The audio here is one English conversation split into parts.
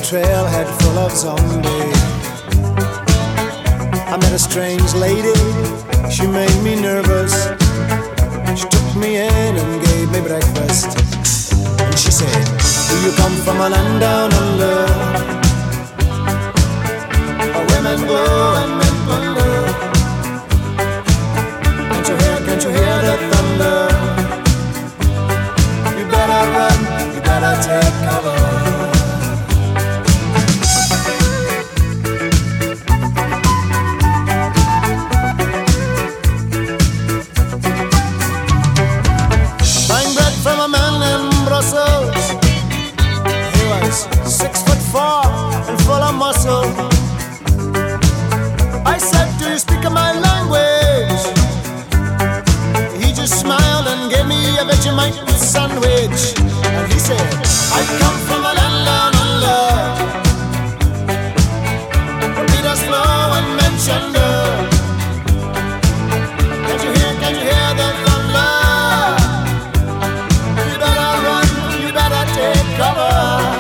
trailhead full of zombies. I met a strange lady, she made me nervous. She took me in and gave me breakfast. And she said, do you come from a land down under, where women glow and men wonder? Can't you hear the thunder? You better run, you better take cover. Buying bread from a man in Brussels. He was 6'4" and full of muscle. I said, do you speak my language? He just smiled and gave me a Vegemite sandwich. And he said, I come from a land down under, where Peter's flow and Menchender. Can't you hear the thunder? You better run, you better take cover.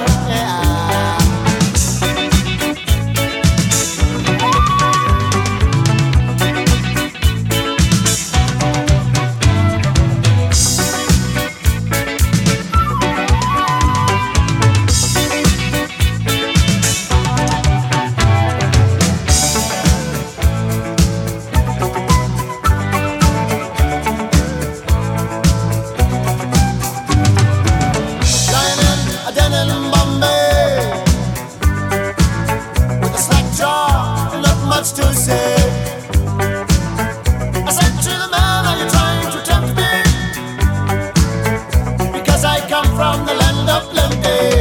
To say, I said to the man, are you trying to tempt me? Because I come from the land of plenty.